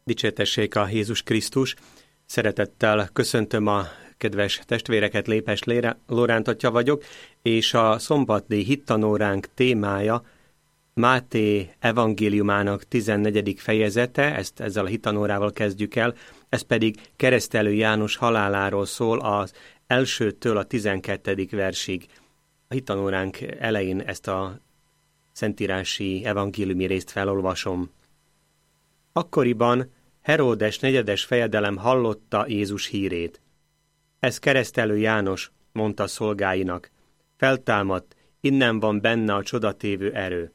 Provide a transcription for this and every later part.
Dicsértessék a Jézus Krisztus! Szeretettel köszöntöm a kedves testvéreket, Lépes Loránd atya vagyok, és a szombatdíj hittanóránk témája Máté evangéliumának 14. fejezete, ezzel a hittanórával kezdjük el, ez pedig Keresztelő János haláláról szól az 1-től a 12. versig. A hittanóránk elején ezt a szentírási evangéliumi részt felolvasom. Akkoriban Heródes negyedes fejedelem hallotta Jézus hírét. Ez Keresztelő János, mondta szolgáinak. Feltámadt, innen van benne a csodatévő erő.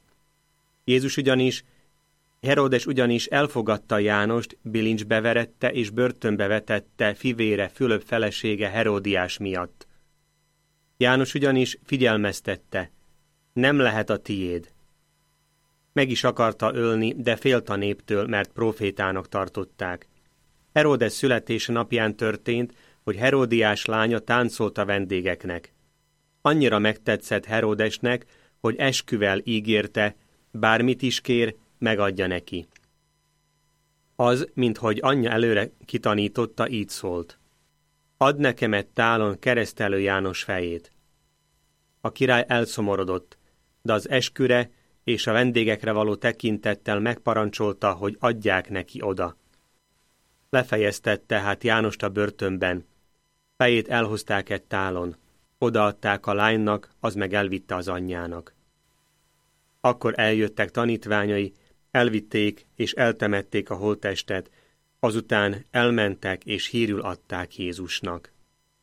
Heródes ugyanis elfogadta Jánost, bilincsbe verette és börtönbe vetette fivére Fülöp felesége Heródiás miatt. János ugyanis figyelmeztette, nem lehet a tiéd. Meg is akarta ölni, de félt a néptől, mert profétának tartották. Heródes születése napján történt, hogy Heródiás lánya táncolt a vendégeknek. Annyira megtetszett Heródesnek, hogy esküvel ígérte, bármit is kér, megadja neki. Az, minthogy anyja előre kitanította, így szólt. Add nekem egy tálon Keresztelő János fejét. A király elszomorodott, de az esküre és a vendégekre való tekintettel megparancsolta, hogy adják neki oda. Lefejeztett tehát Jánost a börtönben. Fejét elhozták egy tálon. Odaadták a lánynak, az meg elvitte az anyjának. Akkor eljöttek tanítványai, elvitték és eltemették a holttestet, azután elmentek és hírül adták Jézusnak.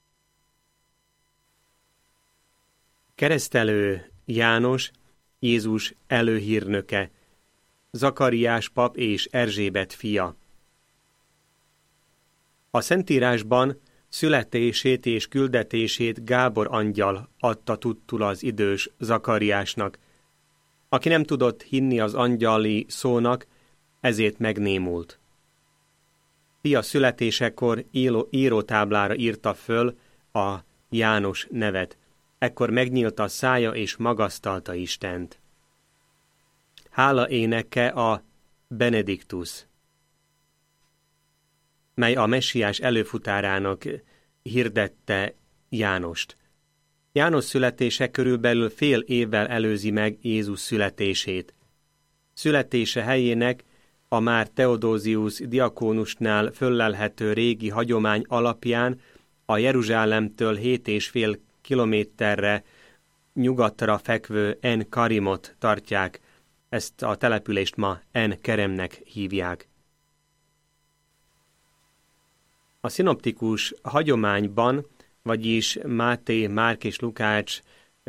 Keresztelő János, Jézus előhírnöke, Zakariás pap és Erzsébet fia. A Szentírásban születését és küldetését Gábor angyal adta tudtul az idős Zakariásnak, aki nem tudott hinni az angyali szónak, ezért megnémult. Fia születésekor írótáblára írta föl a János nevet. Ekkor megnyílt a szája és magasztalta Istent. Hála éneke a Benediktus, mely a messiás előfutárának hirdette Jánost. János születése körülbelül fél évvel előzi meg Jézus születését. Születése helyének a már Theodosius diakónusnál föllelhető régi hagyomány alapján a Jeruzsálemtől 7,5 kilométerre nyugatra fekvő En-Karimot tartják, ezt a települést ma En-Keremnek hívják. A szinoptikus hagyományban, vagyis Máté, Márk és Lukács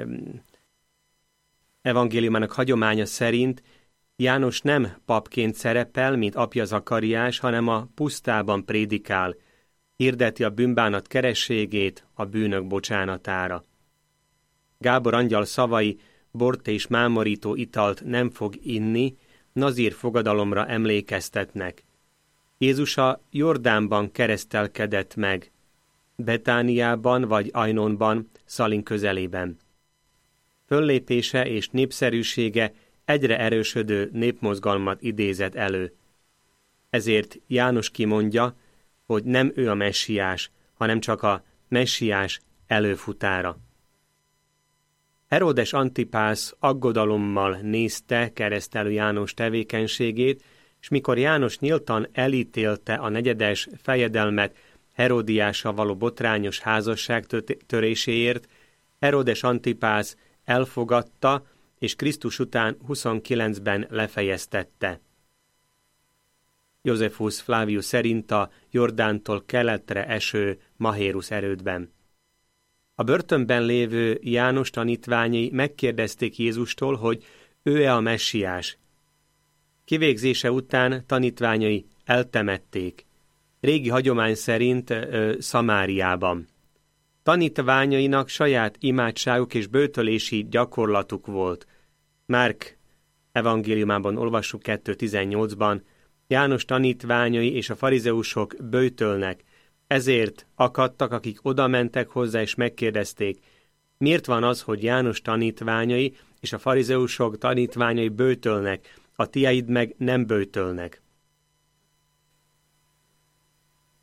evangéliumának hagyománya szerint János nem papként szerepel, mint apja Zakariás, hanem a pusztában prédikál, hirdeti a bűnbánat kerességét, a bűnök bocsánatára. Gábor angyal szavai, bort és mámorító italt nem fog inni, nazír fogadalomra emlékeztetnek. Jézus a Jordánban keresztelkedett meg, Betániában vagy Ajnonban, Szalin közelében. Föllépése és népszerűsége egyre erősödő népmozgalmat idézett elő. Ezért János kimondja, hogy nem ő a messiás, hanem csak a messiás előfutára. Heródes Antipász aggodalommal nézte Keresztelő János tevékenységét, és mikor János nyíltan elítélte a negyedes fejedelmet Heródiással való botrányos házasság töréséért, Heródes Antipász elfogadta, és Krisztus után 29-ben lefejeztette. Josephus Flavius szerint a Jordántól keletre eső Mahérus erődben. A börtönben lévő János tanítványai megkérdezték Jézustól, hogy ő-e a messiás. Kivégzése után tanítványai eltemették. Régi hagyomány szerint Szamáriában. Tanítványainak saját imádságuk és böjtölési gyakorlatuk volt. Márk evangéliumában olvassuk 2.18-ban, János tanítványai és a farizeusok böjtölnek, ezért akadtak, akik oda mentek hozzá és megkérdezték, miért van az, hogy János tanítványai és a farizeusok tanítványai böjtölnek, a tiéd meg nem böjtölnek.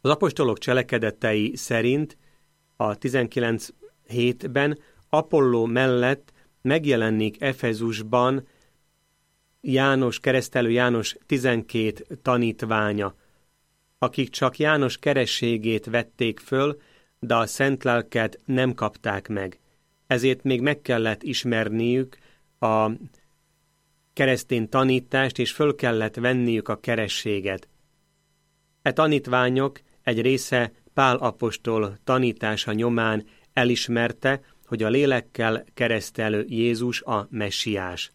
Az apostolok cselekedetei szerint a 19:7-ben Apolló mellett megjelenik Efezusban keresztelő János 12 tanítványa, akik csak János kerességét vették föl, de a szent lelket nem kapták meg. Ezért még meg kellett ismerniük a keresztény tanítást, és föl kellett venniük a kerességet. E tanítványok egy része Pál apostol tanítása nyomán elismerte, hogy a lélekkel keresztelő Jézus a messiás.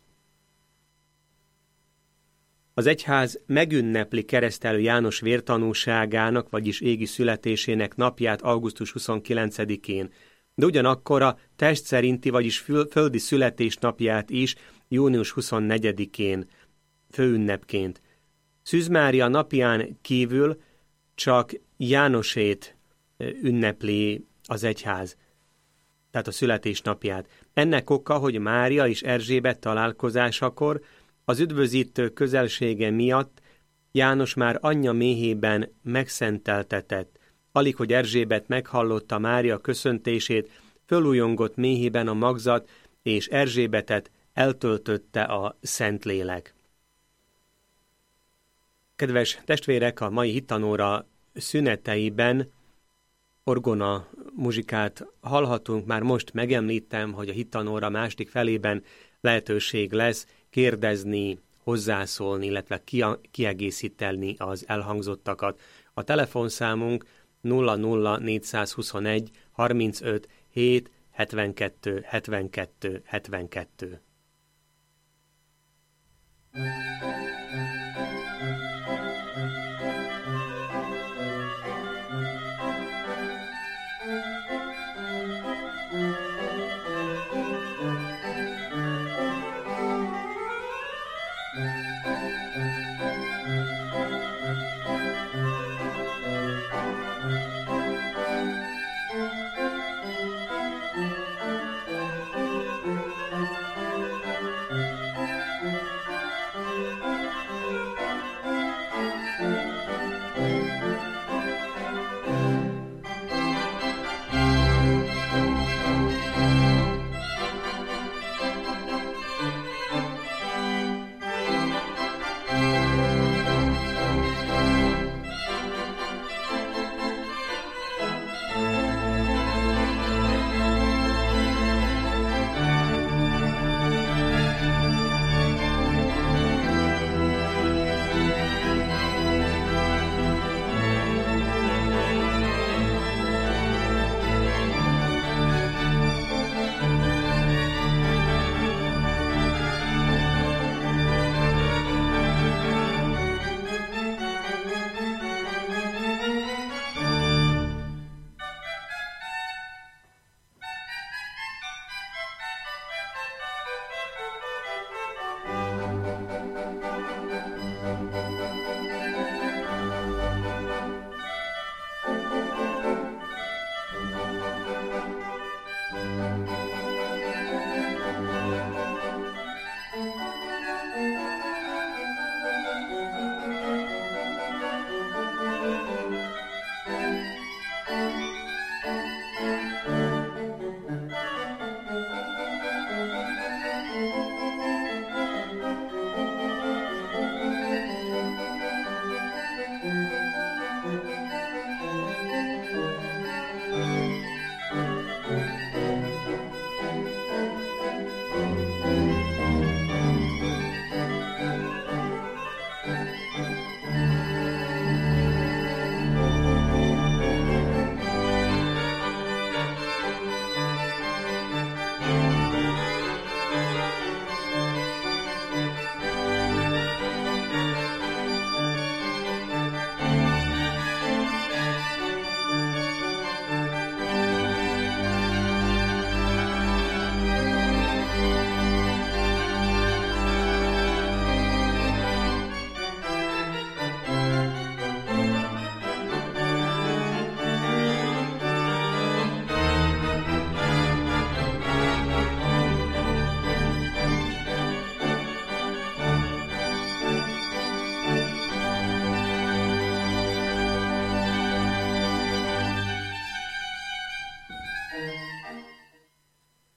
Az egyház megünnepli keresztelő János vértanúságának, vagyis égi születésének napját augusztus 29-én, de ugyanakkor a test szerinti, vagyis földi születésnapját is június 24-én, főünnepként. Szűz Mária napján kívül csak Jánosét ünnepli az egyház, tehát a születésnapját. Ennek oka, hogy Mária és Erzsébet találkozásakor az üdvözítő közelsége miatt János már anyja méhében megszenteltetett. Alig, hogy Erzsébet meghallotta Mária köszöntését, fölújongott méhében a magzat, és Erzsébetet eltöltötte a Szentlélek. Kedves testvérek, a mai hittanóra szüneteiben orgona muzsikát hallhatunk. Már most megemlítem, hogy a hittanóra második felében lehetőség lesz kérdezni, hozzászólni, illetve kiegészíteni az elhangzottakat. A telefonszámunk 00421 35 7 72 72 72.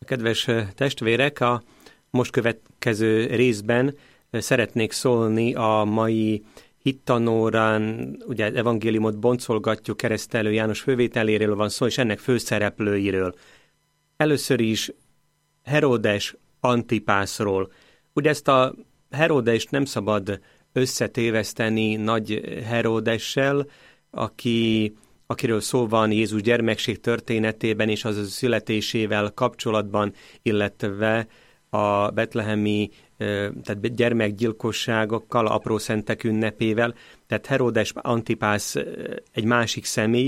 Kedves testvérek, a most következő részben szeretnék szólni a mai hittanórán, ugye evangéliumot boncolgatjuk, Keresztelő János fővételéről van szó, és ennek főszereplőiről. Először is Heródes Antipászról. Ugye ezt a Heródest nem szabad összetéveszteni nagy Heródessel, akiről szó van Jézus gyermekség történetében és az születésével kapcsolatban, illetve a betlehemi tehát gyermekgyilkosságokkal, apró szentek ünnepével. Tehát Heródes Antipász egy másik személy.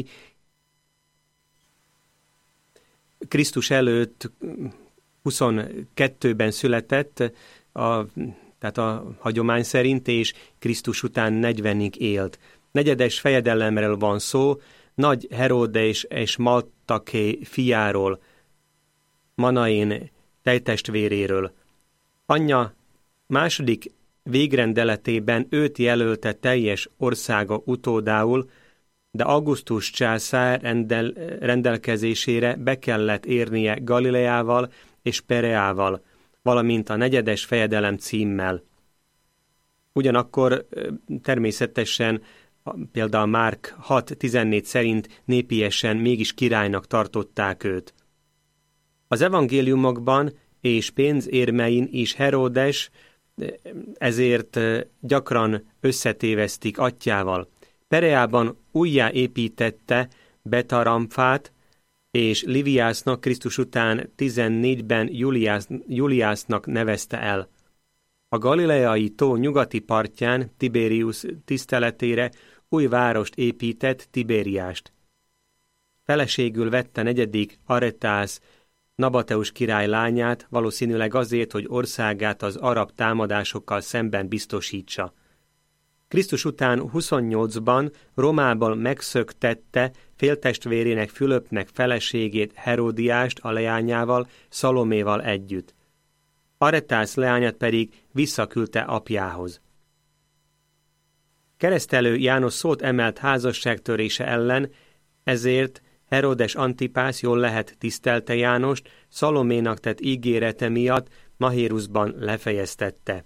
Krisztus előtt 22-ben született, tehát a hagyomány szerint, és Krisztus után 40-ig élt. Negyedes fejedelemről van szó, nagy Heródes és Maltaké fiáról, Manaén tejtestvéréről. Anyja második végrendeletében őt jelölte teljes országa utódául, de Augustus császár rendelkezésére be kellett érnie Galileával és Pereával, valamint a negyedes fejedelem címmel. Ugyanakkor természetesen például Márk 6.14 szerint népiesen mégis királynak tartották őt. Az evangéliumokban és pénzérmein is Heródes ezért gyakran összetévesztik atyjával. Pereában újjáépítette Betaramfát, és Liviásznak Krisztus után 14-ben Juliásznak nevezte el. A galileai tó nyugati partján Tiberius tiszteletére új várost épített, Tibériást. Feleségül vette negyedik Aretász Nabateus király lányát, valószínűleg azért, hogy országát az arab támadásokkal szemben biztosítsa. Krisztus után 28-ban Romában megszöktette féltestvérének Fülöpnek feleségét, Heródiást a leányával, Szaloméval együtt. Aretász leányát pedig visszaküldte apjához. Keresztelő János szót emelt házasságtörése ellen, ezért Heródes Antipász jól lehet tisztelte Jánost, Szaloménak tett ígérete miatt Mahéruszban lefejeztette.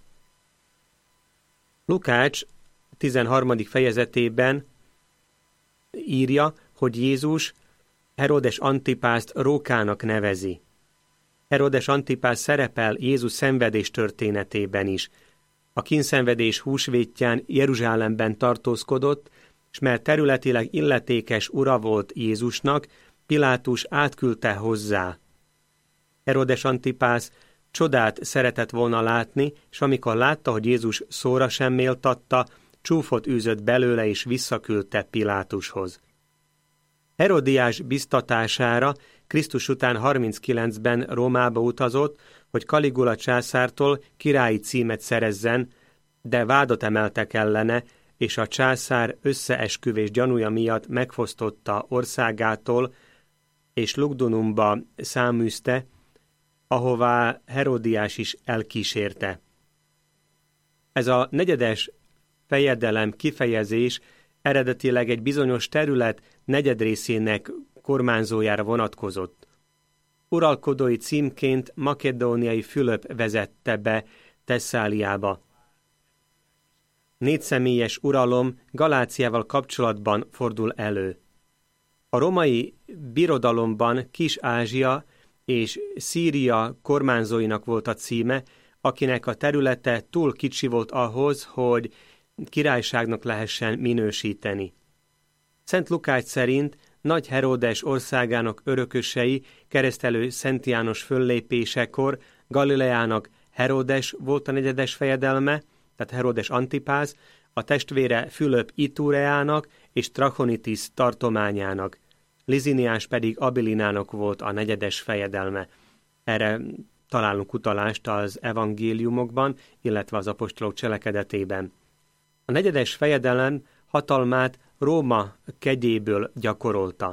Lukács 13. fejezetében írja, hogy Jézus Heródes Antipászt rókának nevezi. Heródes Antipász szerepel Jézus szenvedés történetében is. A kínszenvedés húsvétján Jeruzsálemben tartózkodott, és mert területileg illetékes ura volt Jézusnak, Pilátus átküldte hozzá. Heródes Antipász csodát szeretett volna látni, és amikor látta, hogy Jézus szóra sem méltatta, csúfot űzött belőle és visszaküldte Pilátushoz. Herodiás biztatására Krisztus után 39-ben Rómába utazott, hogy Kaligula császártól királyi címet szerezzen, de vádat emeltek ellene, és a császár összeesküvés gyanúja miatt megfosztotta országától, és Lugdunumba száműzte, ahová Herodiás is elkísérte. Ez a negyedes fejedelem kifejezés eredetileg egy bizonyos terület negyedrészének kormányzójára vonatkozott. Uralkodói címként makedóniai Fülöp vezette be Thesszáliába. Négyszemélyes uralom Galáciával kapcsolatban fordul elő. A romai birodalomban Kis-Ázsia és Szíria kormányzóinak volt a címe, akinek a területe túl kicsi volt ahhoz, hogy királyságnak lehessen minősíteni. Szent Lukács szerint Nagy Heródes országának örökösei keresztelő Szent János föllépésekor Galileának Heródes volt a negyedes fejedelme, tehát Heródes Antipász, a testvére Fülöp Itureának és Trachonitis tartományának, Liziniás pedig Abilinának volt a negyedes fejedelme. Erre találunk utalást az evangéliumokban, illetve az apostolok cselekedetében. A negyedes fejedelem hatalmát Róma kegyéből gyakorolta.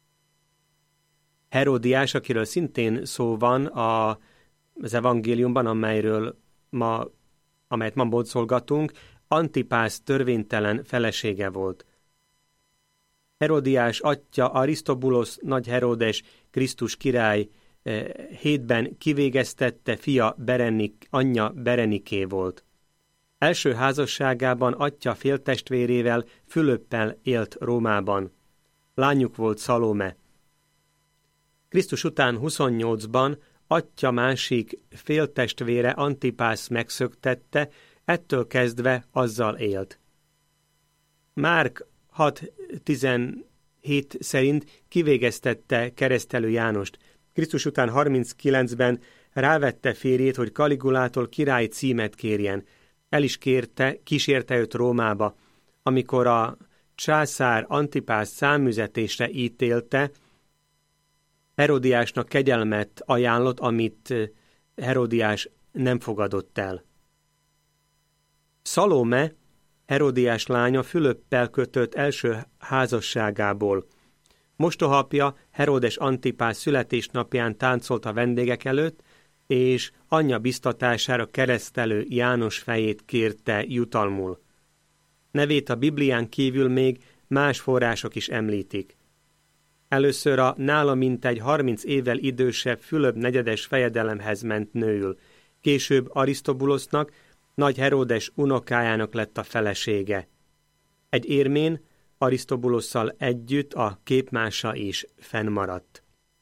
Heródiás, akiről szintén szó van az evangéliumban, amelyet ma boncolgatunk, Antipász törvénytelen felesége volt. Herodiás atyja Arisztobulosz nagy Heródes Krisztus király 7-ben kivégeztette, fia anyja Bereniké volt. Első házasságában atya féltestvérével, Fülöppel élt Rómában. Lányuk volt Szalome. Krisztus után 28-ban atya másik féltestvére Antipász megszöktette, ettől kezdve azzal élt. Márk 6:17 szerint kivégeztette Keresztelő Jánost. Krisztus után 39-ben rávette férjét, hogy Kaligulától királyi címet kérjen. El is kísérte őt Rómába. Amikor a császár Antipász száműzetésre ítélte, Herodiásnak kegyelmet ajánlott, amit Herodiás nem fogadott el. Szalome, Herodiás lánya Fülöppel kötött első házasságából. Mostohaapja Herodes Antipász születésnapján táncolt a vendégek előtt, és anyja biztatására Keresztelő János fejét kérte jutalmul. Nevét a Biblián kívül még más források is említik. Először a nála mintegy 30 évvel idősebb Fülöp negyedes fejedelemhez ment nőül. Később Arisztobulosznak, nagy Heródes unokájának lett a felesége. Egy érmén Arisztobulosszal együtt a képmása is fennmaradt.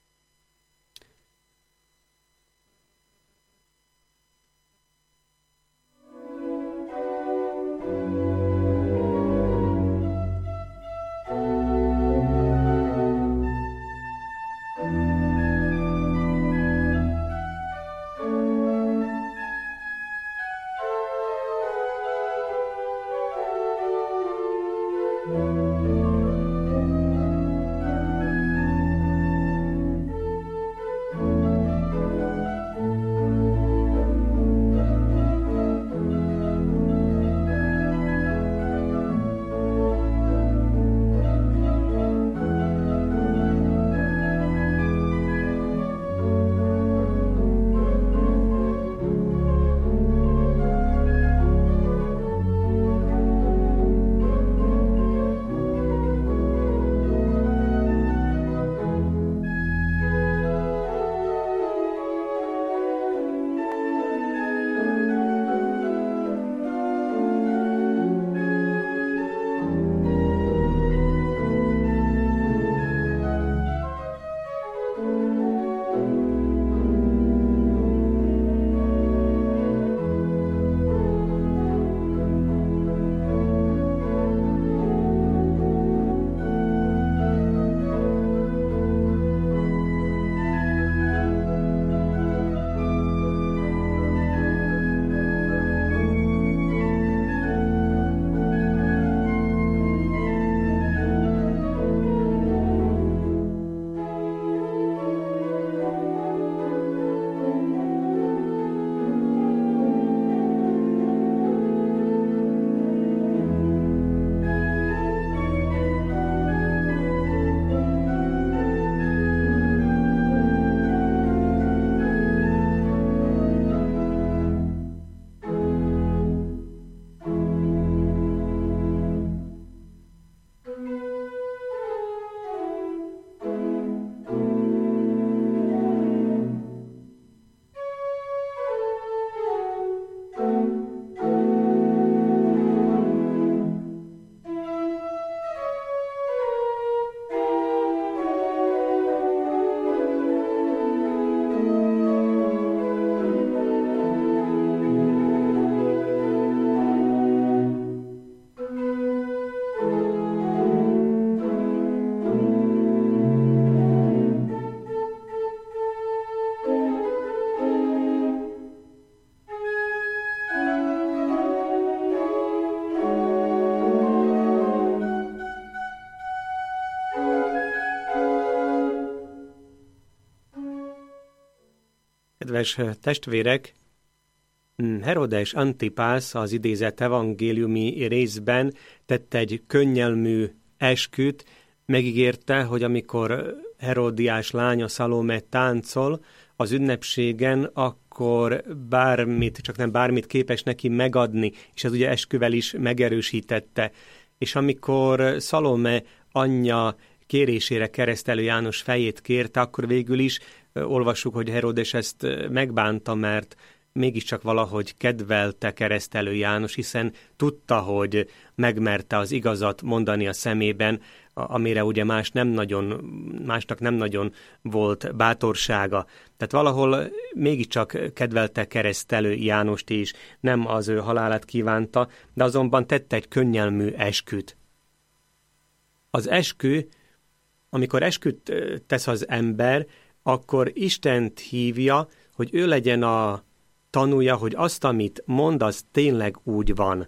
Kedves testvérek, Herodes Antipász az idézett evangéliumi részben tett egy könnyelmű esküt, megígérte, hogy amikor Herodiás lánya Szalome táncol az ünnepségen, akkor csak nem bármit képes neki megadni, és ez ugye esküvel is megerősítette. És amikor Szalome anyja kérésére Keresztelő János fejét kérte, akkor végül is olvassuk, hogy Heródes ezt megbánta, mert mégiscsak valahogy kedvelte Keresztelő János, hiszen tudta, hogy megmerte az igazat mondani a szemében, amire ugye másnak nem nagyon volt bátorsága. Tehát valahol mégiscsak kedvelte Keresztelő Jánost is, nem az ő halálát kívánta, de azonban tette egy könnyelmű esküt. Az eskü, amikor esküt tesz az ember, akkor Istent hívja, hogy ő legyen a tanúja, hogy azt, amit mond, az tényleg úgy van.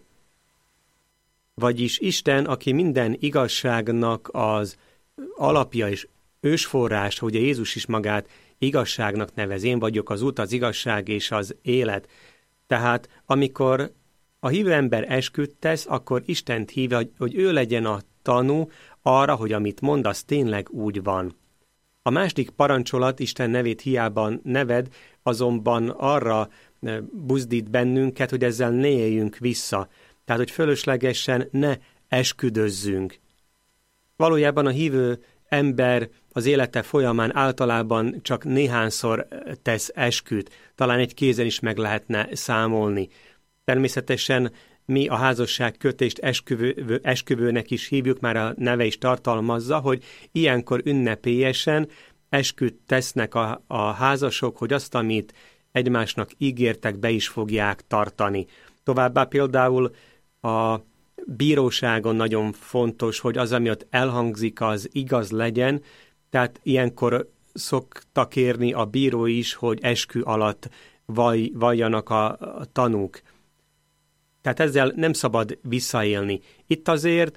Vagyis Isten, aki minden igazságnak az alapja és ősforrás, hogy Jézus is magát igazságnak nevez. Én vagyok az út, az igazság és az élet. Tehát amikor a hívő ember esküt tesz, akkor Istent hívja, hogy ő legyen a tanú arra, hogy amit mond, az tényleg úgy van. A második parancsolat, Isten nevét hiába neved, azonban arra buzdít bennünket, hogy ezzel ne éljünk vissza. Tehát, hogy fölöslegesen ne esküdözzünk. Valójában a hívő ember az élete folyamán általában csak néhányszor tesz esküt. Talán egy kézen is meg lehetne számolni. Természetesen mi a házasság kötést esküvőnek is hívjuk, már a neve is tartalmazza, hogy ilyenkor ünnepélyesen esküt tesznek a házasok, hogy azt, amit egymásnak ígértek, be is fogják tartani. Továbbá például a bíróságon nagyon fontos, hogy az, ami ott elhangzik, az igaz legyen, tehát ilyenkor szokta kérni a bíró is, hogy eskü alatt valljanak a tanúk. Tehát ezzel nem szabad visszaélni. Itt azért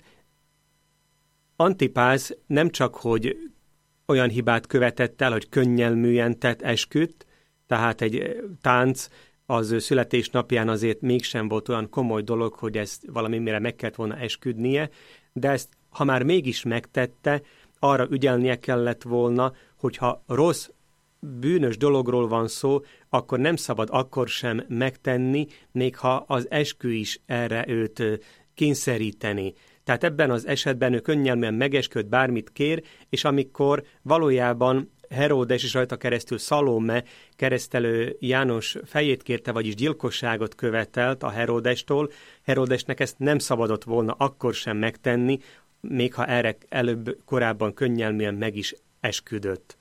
Antipász nem csak, hogy olyan hibát követett el, hogy könnyelműen tett esküt, tehát egy tánc az ő születésnapján azért mégsem volt olyan komoly dolog, hogy ezt valamire meg kellett volna esküdnie, de ezt, ha már mégis megtette, arra ügyelnie kellett volna, hogyha rossz, bűnös dologról van szó, akkor nem szabad akkor sem megtenni, még ha az eskü is erre őt kényszeríteni. Tehát ebben az esetben ő könnyelműen megesküdt, bármit kér, és amikor valójában Heródes és rajta keresztül Szalóme Keresztelő János fejét kérte, vagyis gyilkosságot követelt a Heródestól, Heródesnek ezt nem szabadott volna akkor sem megtenni, még ha erre korábban könnyelműen meg is esküdött.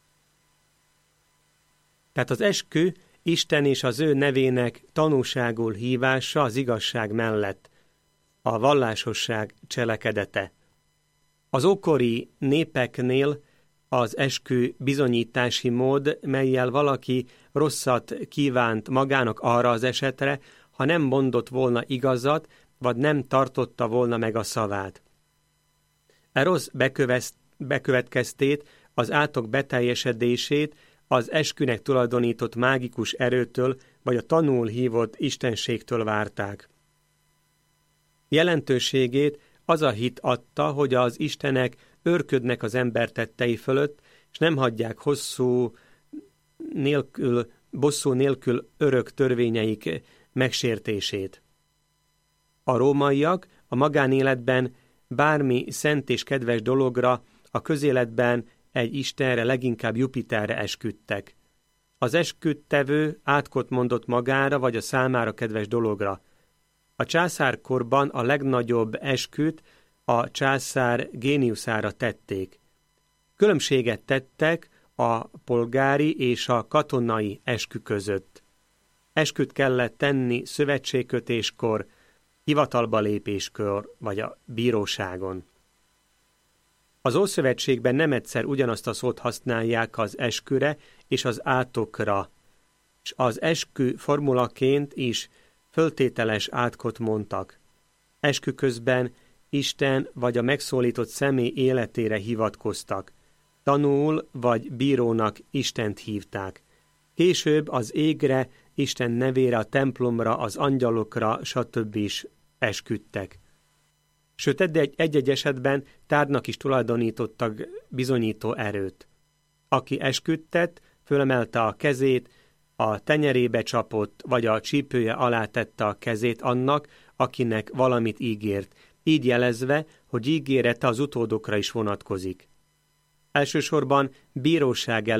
Tehát az eskü Isten és az ő nevének tanúságul hívása az igazság mellett, a vallásosság cselekedete. Az ókori népeknél az eskü bizonyítási mód, mellyel valaki rosszat kívánt magának arra az esetre, ha nem mondott volna igazat, vagy nem tartotta volna meg a szavát. E rossz bekövetkeztét, az átok beteljesedését az eskünek tulajdonított mágikus erőtől, vagy a tanul hívott istenségtől várták. Jelentőségét az a hit adta, hogy az istenek őrködnek az ember tettei fölött, és nem hagyják bosszú nélkül örök törvényeik megsértését. A rómaiak a magánéletben bármi szent és kedves dologra, a közéletben egy istenre, leginkább Jupiterre esküdtek. Az esküdtevő átkot mondott magára vagy a számára kedves dologra. A császárkorban a legnagyobb esküt a császár géniuszára tették. Különbséget tettek a polgári és a katonai eskü között. Esküt kellett tenni szövetségkötéskor, hivatalba lépéskor vagy a bíróságon. Az Ószövetségben nem egyszer ugyanazt a szót használják az esküre és az átokra, és az eskü formulaként is föltételes átkot mondtak. Eskü közben Isten vagy a megszólított személy életére hivatkoztak. Tanúul vagy bírónak Istent hívták. Később az égre, Isten nevére, a templomra, az angyalokra, stb. Is esküdtek. Sőt, egy-egy esetben tárgynak is tulajdonítottak bizonyító erőt. Aki esküdtett, fölemelte a kezét, a tenyerébe csapott, vagy a csípője alá tette a kezét annak, akinek valamit ígért, így jelezve, hogy ígérete az utódokra is vonatkozik. Elsősorban bíróság előtt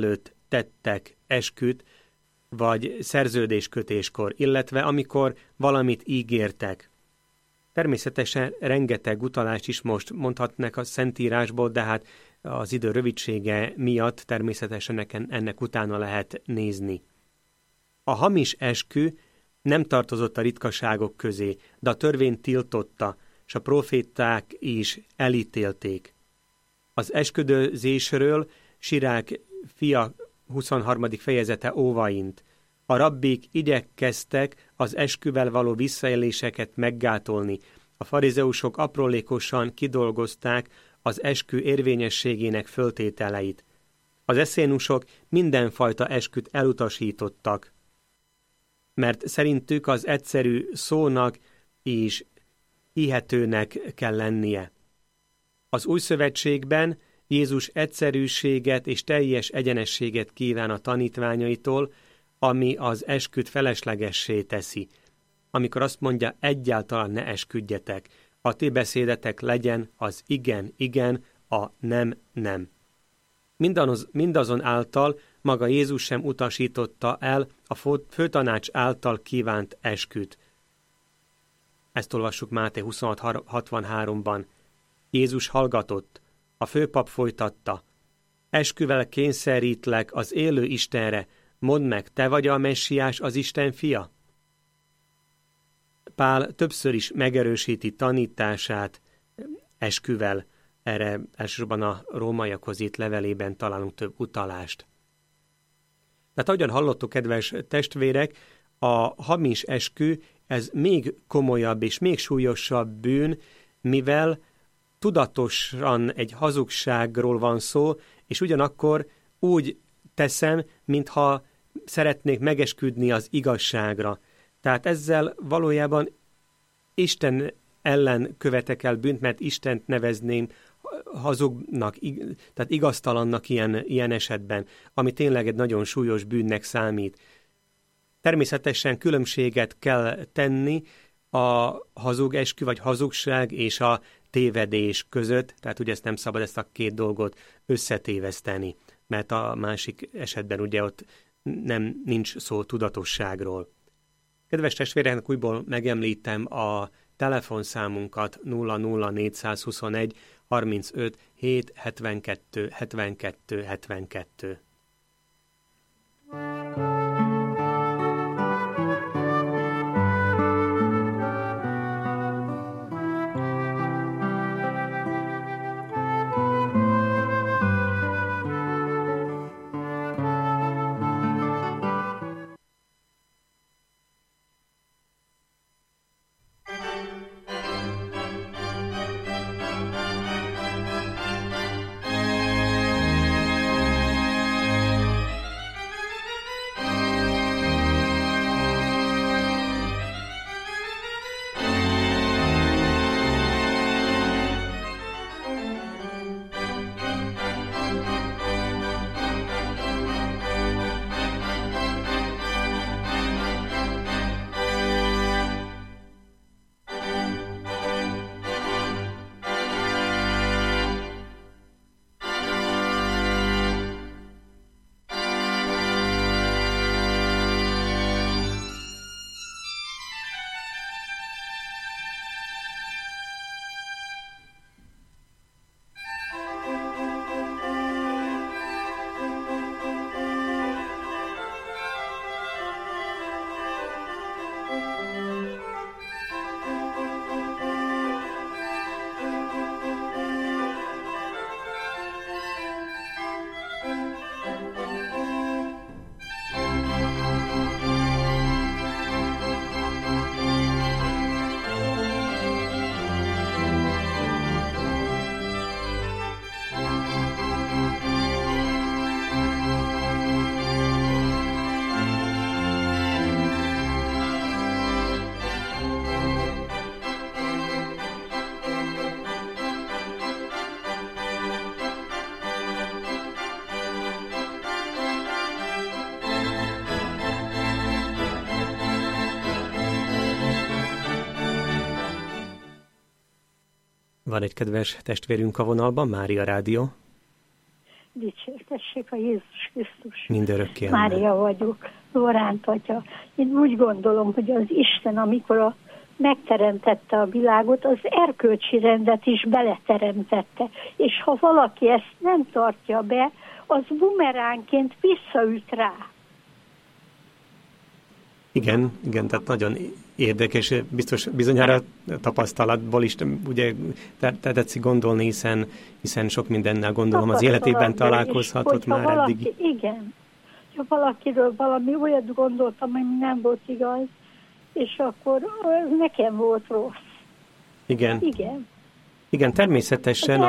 tettek esküt, vagy szerződéskötéskor, illetve amikor valamit ígértek. Természetesen rengeteg utalást is most mondhatnak a Szentírásból, de hát az idő rövidsége miatt természetesen ennek utána lehet nézni. A hamis eskü nem tartozott a ritkaságok közé, de a törvény tiltotta, és a proféták is elítélték. Az esküdőzésről Sirák fia 23. fejezete óvaint. A rabbik igyekeztek az esküvel való visszaéléseket meggátolni. A farizeusok aprólékosan kidolgozták az eskü érvényességének föltételeit. Az eszénusok mindenfajta esküt elutasítottak, mert szerintük az egyszerű szónak is hihetőnek kell lennie. Az új szövetségben Jézus egyszerűséget és teljes egyenességet kíván a tanítványaitól, ami az esküt feleslegessé teszi. Amikor azt mondja, egyáltalán ne esküdjetek, a ti beszédetek legyen az igen, igen, a nem, nem. Mindazon által maga Jézus sem utasította el a főtanács által kívánt esküt. Ezt olvassuk Máté 26:63-ban. Jézus hallgatott, a főpap folytatta. Esküvel kényszerítlek az élő Istenre, mondd meg, te vagy a Messiás, az Isten fia? Pál többször is megerősíti tanítását esküvel, erre elsősorban a rómaiakhoz írt levelében találunk több utalást. Tehát ahogyan hallottuk, kedves testvérek, a hamis eskü, ez még komolyabb és még súlyosabb bűn, mivel tudatosan egy hazugságról van szó, és ugyanakkor úgy teszem, mintha szeretnék megesküdni az igazságra. Tehát ezzel valójában Isten ellen követek el bűnt, mert Istent nevezném hazugnak, tehát igaztalannak ilyen esetben, ami tényleg egy nagyon súlyos bűnnek számít. Természetesen különbséget kell tenni a hazug eskü vagy hazugság és a tévedés között, tehát ugye ezt nem szabad ezt a két dolgot összetéveszteni, mert a másik esetben ugye ott nincs szó tudatosságról. Kedves testvéreknek újból megemlítem a telefonszámunkat 00421 35 7 72 72 72. Van egy kedves testvérünk a vonalban, Mária Rádió. Dicsértessék a Jézus Krisztus. Mindörökké. Mária vagyok, Lóránt atya. Én úgy gondolom, hogy az Isten, amikor megteremtette a világot, az erkölcsi rendet is beleteremtette. És ha valaki ezt nem tartja be, az bumeránként visszaüt rá. Igen, tehát nagyon érdekes, bizonyára tapasztalatból is ugye tetszik gondolni, hiszen sok mindennel gondolom az életében találkozhatott már valaki, eddig. Igen, ha valakiről valami olyat gondoltam, ami nem volt igaz, és akkor nekem volt rossz. Igen, természetesen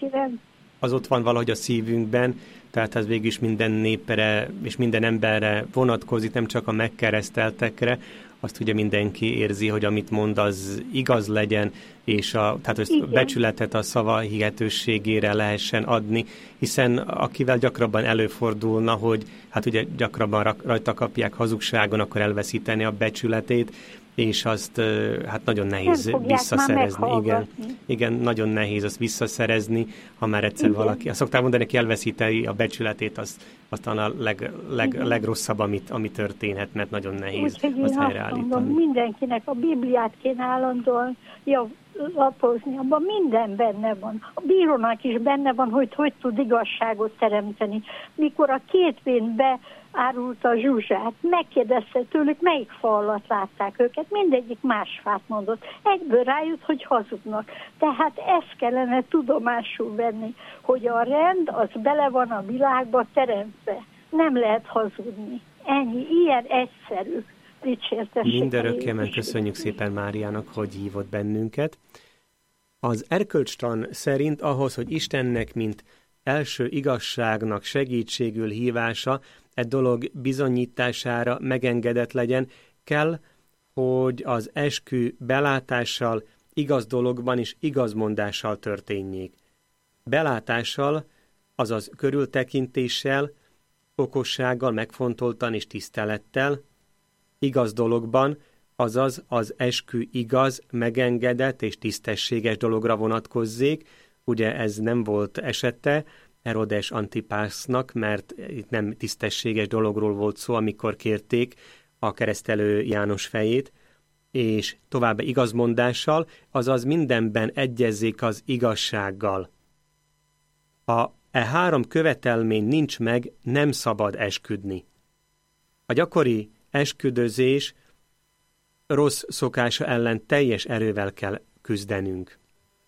az ott van valahogy a szívünkben, tehát ez végül is minden népre és minden emberre vonatkozik, nem csak a megkereszteltekre, azt ugye mindenki érzi, hogy amit mond, az igaz legyen, és tehát a becsületet a szava hihetőségére lehessen adni, hiszen akivel gyakrabban előfordulna, hogy hát ugye gyakrabban rajta kapják hazugságon, akkor elveszíteni a becsületét, és azt hát nagyon nehéz visszaszerezni. Igen, nagyon nehéz azt visszaszerezni, ha már egyszer valaki. Azt szokták mondani, hogy elveszíti a becsületét, aztán a legrosszabb, ami történhet, mert nagyon nehéz azt helyreállítani. Mindenkinek a Bibliát kéne állandóan lapozni, abban minden benne van. A bírónak is benne van, hogy tud igazságot teremteni. Mikor a két vén beárulta a zsuzsát, megkérdezte tőlük, melyik fa alatt látták őket, mindegyik más fát mondott. Egyből rájött, hogy hazudnak. Tehát ezt kellene tudomásul venni, hogy a rend az bele van a világba teremtve. Nem lehet hazudni. Ennyi, ilyen egyszerű. Mindörökkémen köszönjük szépen Máriának, hogy hívott bennünket. Az erkölcstan szerint ahhoz, hogy Istennek, mint első igazságnak segítségül hívása dolog bizonyítására megengedett legyen, kell, hogy az eskü belátással, igaz dologban és igazmondással történjék. Belátással, azaz körültekintéssel, okossággal, megfontoltan és tisztelettel, igaz dologban, azaz az eskü igaz, megengedett és tisztességes dologra vonatkozzék. Ugye ez nem volt esete Herodes Antipásznak, mert itt nem tisztességes dologról volt szó, amikor kérték a keresztelő János fejét, és továbbá igazmondással, azaz mindenben egyezzék az igazsággal. Ha három követelmény nincs meg, nem szabad esküdni. A gyakori esküdözés rossz szokása ellen teljes erővel kell küzdenünk.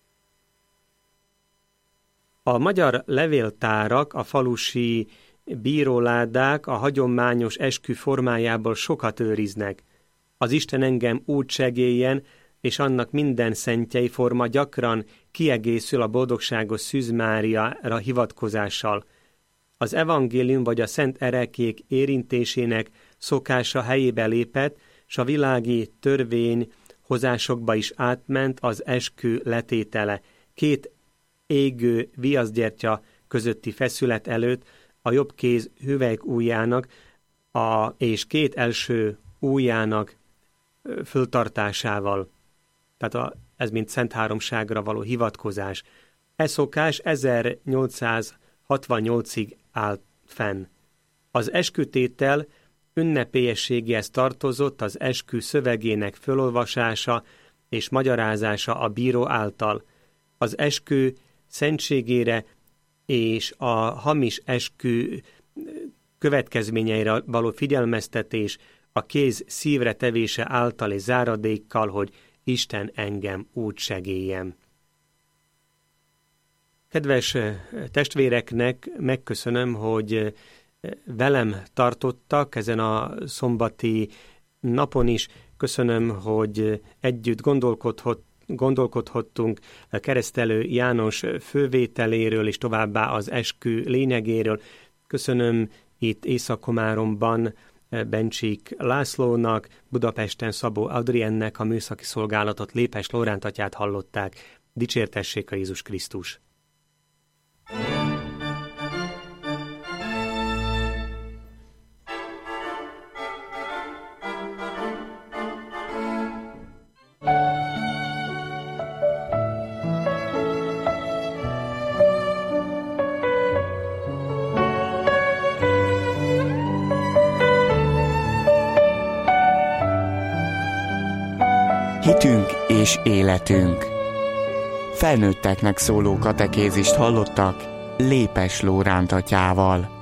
A magyar levéltárak, a falusi bíróládák a hagyományos eskü formájából sokat őriznek. Az Isten engem úgy segéljen, és annak minden szentjei forma gyakran kiegészül a boldogságos Szűz Máriára hivatkozással. Az evangélium vagy a szent erekék érintésének szokása helyébe lépett, s a világi törvényhozásokba is átment az eskü letétele. Két égő viaszgyertya közötti feszület előtt a jobb kéz hüvelykujjának és két első ujjának föltartásával. Tehát ez mint Szent Háromságra való hivatkozás. Ez szokás 1868-ig állt fenn. Az eskütétel ünnepélyességéhez tartozott az eskü szövegének fölolvasása és magyarázása a bíró által. Az eskü szentségére és a hamis eskü következményeire való figyelmeztetés a kéz szívre tevése által és záradékkal, hogy Isten engem úgy segéljen. Kedves testvéreknek megköszönöm, hogy velem tartottak ezen a szombati napon is. Köszönöm, hogy együtt gondolkodhattunk keresztelő János fővételéről és továbbá az eskü lényegéről. Köszönöm itt Észak-Komáromban Bencsik Lászlónak, Budapesten Szabó Adriennek, a műszaki szolgálatot Lépes Lóránt atyát hallották. Dicsértessék a Jézus Krisztus! Hitünk és életünk. Felnőtteknek szóló katekézist hallottak Lépes Lóránt atyával.